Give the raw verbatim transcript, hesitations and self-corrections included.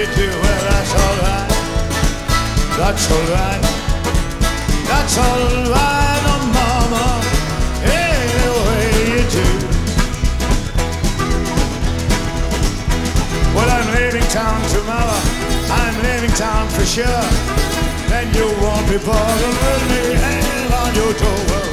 you do, well, that's alright. That's alright. That's alright, oh mama, any way you do. Well, I'm leaving town tomorrow, I'm leaving town for sure. Then you won't be bothering me hanging on your door.